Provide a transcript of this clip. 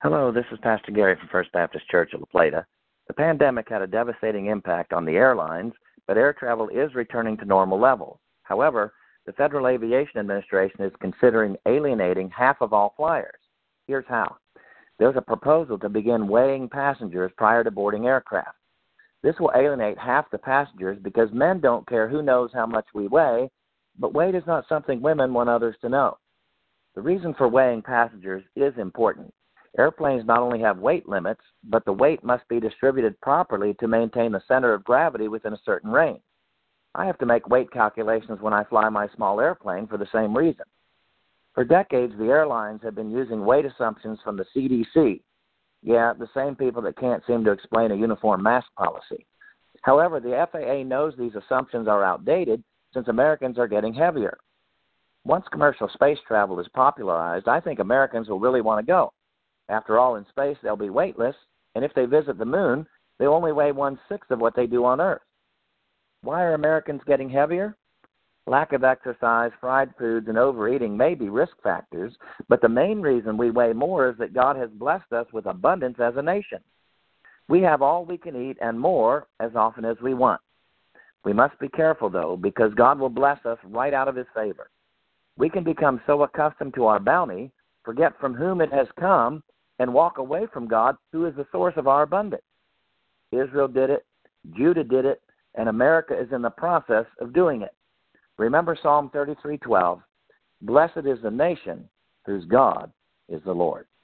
Hello, this is Pastor Gary from First Baptist Church of La Plata. The pandemic had a devastating impact on the airlines, but air travel is returning to normal levels. However, the Federal Aviation Administration is considering alienating half of all flyers. Here's how. There's a proposal to begin weighing passengers prior to boarding aircraft. This will alienate half the passengers because men don't care who knows how much we weigh, but weight is not something women want others to know. The reason for weighing passengers is important. Airplanes not only have weight limits, but the weight must be distributed properly to maintain the center of gravity within a certain range. I have to make weight calculations when I fly my small airplane for the same reason. For decades, the airlines have been using weight assumptions from the CDC. Yeah, the same people that can't seem to explain a uniform mask policy. However, the FAA knows these assumptions are outdated since Americans are getting heavier. Once commercial space travel is popularized, I think Americans will really want to go. After all, in space, they'll be weightless, and if they visit the moon, they'll only weigh 1/6 of what they do on Earth. Why are Americans getting heavier? Lack of exercise, fried foods, and overeating may be risk factors, but the main reason we weigh more is that God has blessed us with abundance as a nation. We have all we can eat and more as often as we want. We must be careful, though, because God will bless us right out of His favor. We can become so accustomed to our bounty, forget from whom it has come, and walk away from God, who is the source of our abundance. Israel did it, Judah did it, and America is in the process of doing it. Remember Psalm 33:12, "Blessed is the nation whose God is the Lord."